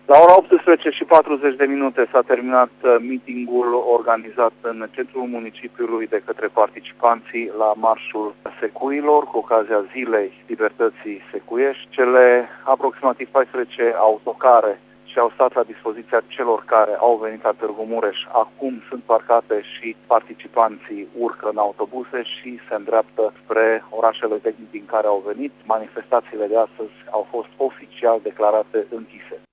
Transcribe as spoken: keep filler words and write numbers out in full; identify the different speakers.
Speaker 1: La ora optsprezece și patruzeci de minute s-a terminat meetingul organizat în centrul municipiului de către participanții la Marșul Secuilor, cu ocazia Zilei Libertății Secuiești. Cele aproximativ paisprezece autocare și au stat la dispoziția celor care au venit la Târgu Mureș. Acum sunt parcate și participanții urcă în autobuse și se îndreaptă spre orașele vechi din care au venit. Manifestațiile de astăzi au fost oficial declarate închise.